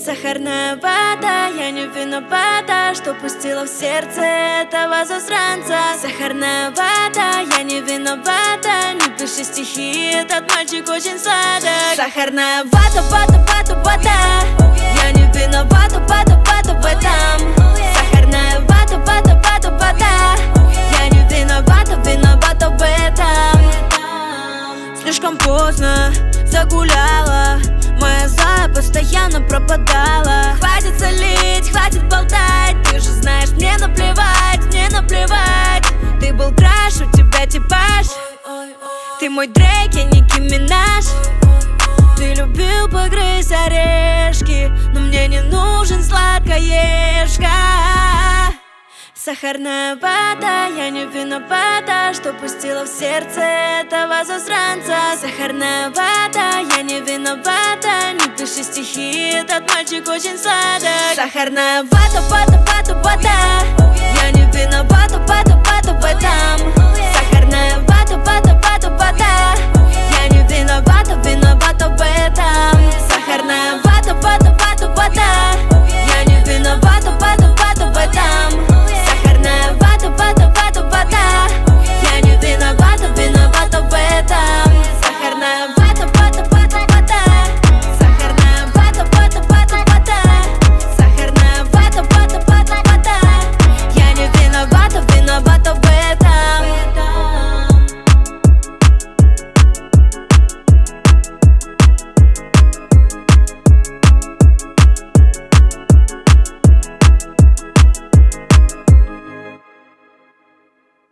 Сахарная вата, я не виновата, что пустила в сердце этого засранца. Сахарная вата, я не виновата, не пиши стихи, этот мальчик очень сладок. Сахарная вата, вата, вата, вата, я не виновата, вата, вата в этом. Сахарная вата, вата, вата, вата, я не виновата, виновата в этом. Слишком поздно загуляла, моя злая постоянно пропадала. Хватит солить, хватит болтать, ты же знаешь, мне наплевать, мне наплевать. Ты был краш, у тебя типаж, ты мой Дрейк, я Ники Минаж. Ты любил погрызть орешки, но мне не нужен сладкоежка. Сахарная вата, я не виновата, что пустила в сердце этого засранца. Сахарная вата, я не виновата, не пиши стихи, этот мальчик очень сладок. Сахарная вата, вата, вата, вата, я не виновата, вата, вата в этом.